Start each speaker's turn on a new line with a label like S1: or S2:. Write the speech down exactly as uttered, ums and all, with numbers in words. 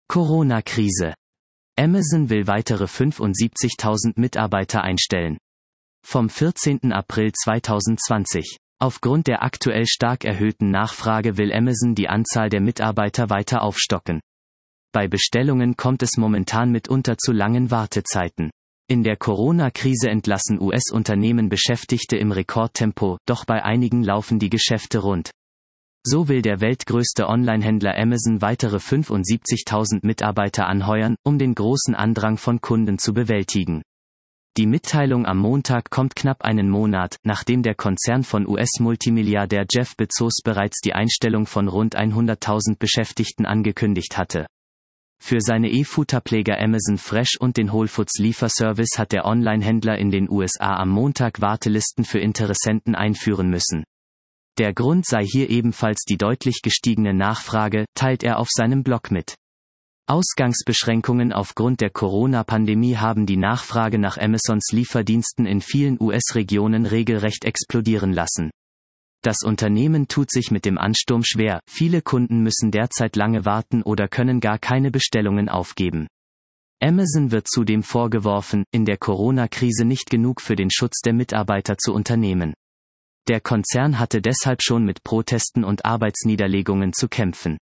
S1: Corona-Krise. Amazon will weitere fünfundsiebzigtausend Mitarbeiter einstellen. Vom vierzehnten April zweitausendzwanzig. Aufgrund der aktuell stark erhöhten Nachfrage will Amazon die Anzahl der Mitarbeiter weiter aufstocken. Bei Bestellungen kommt es momentan mitunter zu langen Wartezeiten. In der Corona-Krise entlassen U S-Unternehmen Beschäftigte im Rekordtempo, doch bei einigen laufen die Geschäfte rund. So will der weltgrößte Onlinehändler Amazon weitere fünfundsiebzigtausend Mitarbeiter anheuern, um den großen Andrang von Kunden zu bewältigen. Die Mitteilung am Montag kommt knapp einen Monat, nachdem der Konzern von U S-Multimilliardär Jeff Bezos bereits die Einstellung von rund hunderttausend Beschäftigten angekündigt hatte. Für seine E-Futterpfleger Amazon Fresh und den Whole Foods Lieferservice hat der Onlinehändler in den U S A am Montag Wartelisten für Interessenten einführen müssen. Der Grund sei hier ebenfalls die deutlich gestiegene Nachfrage, teilt er auf seinem Blog mit. Ausgangsbeschränkungen aufgrund der Corona-Pandemie haben die Nachfrage nach Amazons Lieferdiensten in vielen U S-Regionen regelrecht explodieren lassen. Das Unternehmen tut sich mit dem Ansturm schwer, viele Kunden müssen derzeit lange warten oder können gar keine Bestellungen aufgeben. Amazon wird zudem vorgeworfen, in der Corona-Krise nicht genug für den Schutz der Mitarbeiter zu unternehmen. Der Konzern hatte deshalb schon mit Protesten und Arbeitsniederlegungen zu kämpfen.